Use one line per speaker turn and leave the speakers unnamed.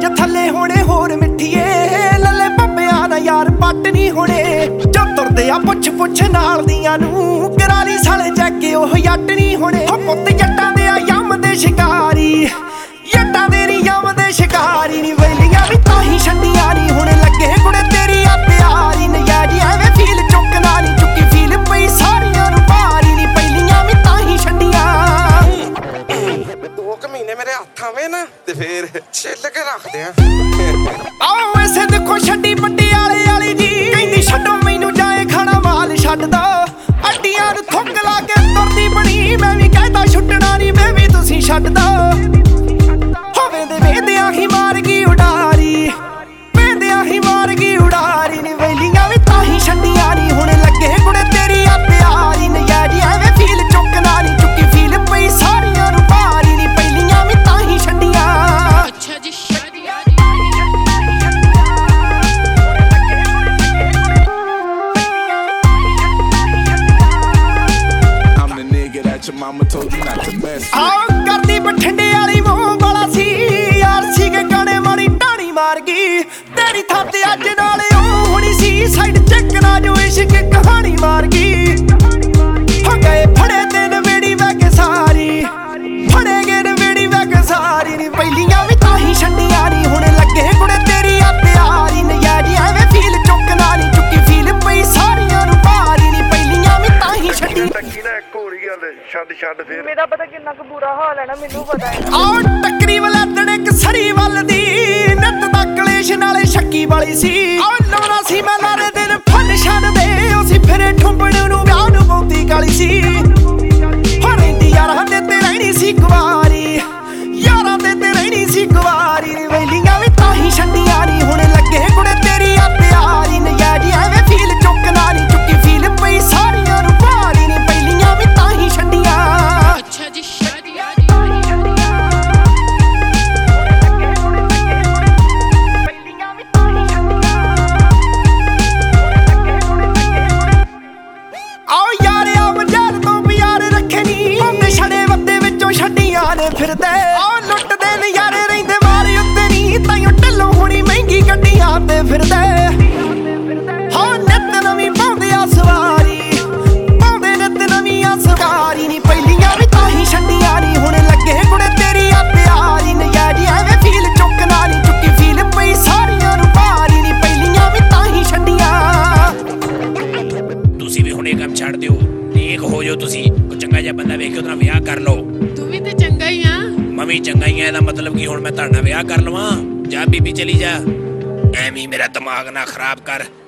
college ਥੱਲੇ ਹੋਣੇ ਹੋਰ ਮਿੱਠੀਏ ਲੱਲੇ ਪੱਪਿਆਂ ਦਾ ਯਾਰ ਪੱਟ ਨਹੀਂ ਹੋਣੇ ਜੋ ਤੁਰਦੇ ਆ ਪੁੱਛ ਨਾਲ ਦੀਆਂ ਨੂੰ ਕਰਾਲੀ ਸਾਲੇ ਜੱਗੇ ਉਹ ਜੱਟ ਨਹੀਂ ਹੋਣੇ ਹੋ ਪੁੱਤ ਜੱਟਾਂ ਦੇ ਆ ਯਮ ਦੇ ਸ਼ਿਕਾਰੀ ਜੱਟਾਂ ਦੇ ਨੀ ਯਮ ਦੇ ਸ਼ਿਕਾਰੀ ਨੀ ਵੈਲੀਆਂ ਵੀ ਤਾਂ ਹੀ ਛੰਡੀਆਂ ਨੀ ਹੁਣ ਲੱਗੇ ਕੁੜੇ ਤੇਰੀ ਆ ਪਿਆਰੀ ਨਜ਼ਾਰੀ ਐਵੇਂ ਫੀਲ ਚੁੱਕਣਾ ਨੀ ਚੁੱਕੀ ਫੀਲ ਪਈ ਸਾਰੀਆਂ ਨੂੰ ਭਾਰੀ ਨੀ ਪਹਿਲੀਆਂ ਵੀ ਤਾਂ ਹੀ ਛੰਡੀਆਂ
2 ਮਹੀਨੇ ਮੇਰੇ ਹੱਥ ਆਵੇ ਨਾ ਤੇ ਫੇਰ ਛਿੱਲ ਕੇ ਰੱਖਦੇ ਆ
ਆਓ ਐਸੇ ਦੇਖੋ ਛੱਡੀ ਪਟਿਆਲੇ ਵਾਲੀ ਜੀ ਕਹਿੰਦੀ ਛੱਡੋ ਮੈਨੂੰ ਜਾਏ ਖਾਣਾ ਮਾਲ ਛੱਡ ਦੋ ਅੱਡੀਆਂ ਨੂੰ ਥੁੱਕ ਲਾ ਕੇ ਤੁਰਦੀ ਬਣੀ ਮੈਂ ਵੀ ਕਹਿੰਦਾ ਛੁੱਟਣਾ ਨੀ ਮੈਂ ਵੀ ਤੁਸੀਂ ਛੱਡ ਦੋ ਹੋਵੇ ਦੇ ਵੇਂਦਿਆਂ ਹੀ ਮਾਰ ਗਈ ਉਡਾਰੀ ਵੇਂਦਿਆਂ ਹੀ ਮਾਰ ਗਈ ਉਡਾਰੀ ਨੀ ਵੈਲੀਆਂ ਵੀ ਤਾਂ ਹੀ ਛੰਡੀਆਂ ਨੀ ਹੁਣ ਲੱਗੇ ਕੁੜੇ ਤੇਰੀ ਆ ਪਿਆਰੀ ਨਜ਼ਾਰੀ ਐਵੇਂ ਫੀਲ ਚੁੱਕਣਾ ਨੀ ਚੁੱਕੀ ਫੀਲ ਪਈ ਸਾਰੀਆਂ ਨੂੰ ਭਾਰੀ ਨੀ ਪਹਿਲੀਆਂ ਵੀ ਤਾਂ ਹੀ ਛੰਡੀਆਂ
ਅੱਛਾ ਜੀ
Your mama told you not to mess with
ਆਹ ਕਰਦੀ ਬਠਿੰਡੇ ਵਾਲੀ ਮੂੰਹ ਵਾਲਾ ਸੀ ਯਾਰ ਸੀ ਕੇ ਗਾਣੇ ਮਾਰੀ ਟਾਣੀ ਮਾਰ ਗਈ ਤੇਰੀ ਥਾਂ ਤੇ ਅੱਜ ਨਾਲ ਉਹ ਹੁਣੀ ਸੀ ਸਾਈਡ ਚੈੱਕ ਨਾ ਜੋ ਇਸ਼ਕ ਕਹਾਣੀ ਮਾਰ ਗਈ ਹੋ ਗਏ ਫੜੇ ਤੇ ਨਵੇੜੀ ਵਗ ਕੇ ਸਾਰੀ ਫੜੇ ਗਏ ਨਵੇੜੀ ਵਗ ਕੇ ਸਾਰੀ ਨੀ ਪਹਿਲੀਆਂ ਵੀ ਤਾਂ ਹੀ ਛੰਡੀਆਂ ਨੀ ਹੁਣ ਲੱਗੇ ਕੁੜੇ ਤੇਰੀ ਆ ਪਿਆਰੀ ਨਜ਼ਾਰੀ ਐਵੇਂ ਫੀਲ ਚੁੱਕਣਾ ਨੀ ਚੁੱਕੀ ਫੀਲ ਪਈ ਸਾਰੀਆਂ ਨੂੰ ਭਾਰੀ ਨੀ ਪਹਿਲੀਆਂ ਵੀ ਤਾਂ ਹੀ ਛੰਡੀ
ਛੱਡ ਫੇਰ ਮੇਰਾ ਪਤਾ ਕਿੰਨਾ ਕੁ ਬੁਰਾ ਹਾਲ ਹੈ ਨਾ ਮੈਨੂੰ ਪਤਾ ਹੈ
ਆਹ ਟੱਕਰੀ ਵਲੱਦਣ ਇੱਕ ਸਰੀ ਵੱਲ ਦੀ ਨਿੱਤ ਦਾ ਕਲੇਸ਼ ਨਾਲੇ ਸ਼ੱਕੀ ਵਾਲੀ ਸੀ ਆਹ ਲਾਉਣਾ ਸੀ ਮੈਂ ਲਾਰੇ ਦਿਨ ਫਨ ਛੱਡਦੇ ਉਹ ਸੀ ਫਿਰੇ ਠੁੰਬੜ ਨੂੰ ਵਿਆਹ ਨੂੰ ਬਹੁਤੀ ਕਾਲੀ ਸੀ ਹੋ ਰਹਿੰਦੀ ਯਾਰਾਂ ਦੇ ਤੇ ਰਹਿਣੀ ਸੀ ਕੁਵਾਰੀ ਯਾਰਾਂ ਦੇ ਤੇ ਰਹਿਣੀ ਸੀ ਕੁਵਾਰੀ ਨੀ ਵੈਲੀਆਂ ਵੀ ਤਾਂ ਹੀ ਛੰਡੀਆਂ ਨੀ ਹੁਣ ਲੱਗੇ ਕੁੜੇ ਤੇਰੀ ਆ ਪਿਆਰੀ ਨਜ਼ਾਰੀ ਐਵੇਂ ਫੀਲ ਚੁੱਕਣਾ ਨੀ ਚੁੱਕੀ ਫੀਲ ਪਈ ਸਾਰੀਆਂ ਨੂੰ ਭਾਰੀ ਨੀ ਪਹਿਲੀਆਂ ਵੀ ਤਾਂ ਹੀ ਛੰਡੀਆਂ
ਅੱਛਾ ਜੀ
ਛੱਡੀਆਂ ਨੇ ਫਿਰਦੇ ਆਹ ਲੁੱਟਦੇ ਨਜ਼ਾਰੇ ਰਹਿੰਦੇ ਮਾਰੇ ਉੱਤੇ ਨੀ ਤਾਈਓ ਢੱਲੋਂ ਹੋਣੀ ਮਹਿੰਗੀ ਗੱਡੀਆਂ ਤੇ ਫਿਰਦੇ ਹਾਂ ਨਿੱਤ ਨਵੀਂ ਪਾਉਂਦੇ ਆ ਸਵਾਰੀ ਪਾਉਂਦੇ ਨਿੱਤ ਨਵੀਂ ਆ ਸਵਾਰੀ ਨੀ ਪਹਿਲੀਆਂ ਵੀ ਤਾਂ ਹੀ ਛੱਡੀਆਂ ਨੀ ਹੁਣ ਲੱਗੇ ਕੁੜੇ ਤੇਰੀ ਆ ਪਿਆਰੀ ਨਜ਼ਾਰੀ ਐਵੇਂ ਫੀਲ ਚੁੱਕਣਾ ਨੀ ਚੁੱਕੀ ਫੀਲ ਪਈ ਸਾਰੀਆਂ ਨੂੰ ਭਾਰੀ ਨੀ ਪਹਿਲੀਆਂ ਵੀ ਤਾਂ ਹੀ ਛੱਡੀਆਂ
ਤੁਸੀਂ ਵੀ ਹੁਣ ਇਹ ਕੰਮ ਛੱਡ ਦਿਓ ਨੇਕ ਹੋ ਜਾਓ ਤੁਸੀਂ ਕੋਈ ਚੰਗਾ ਜਿਹਾ ਬੰਦਾ ਵੇਖ ਕੇ ਉਹਦਾ ਵਿਆਹ ਕਰ ਲਓ
ਤੂੰ ਵੀ ਤੇ ਚੰਗਾ ਹੀ ਆ
ਮੈਂ ਵੀ ਚੰਗਾ ਹੀ ਆ ਇਹਦਾ ਮਤਲਬ ਕਿ ਹੁਣ ਮੈਂ ਤੁਹਾਡਾ ਵਿਆਹ ਕਰ ਲਵਾਂ ਜਾ ਬੀਬੀ ਚਲੀ ਜਾ ਐਵੇਂ ਮੇਰਾ ਦਿਮਾਗ ਨਾ ਖਰਾਬ ਕਰ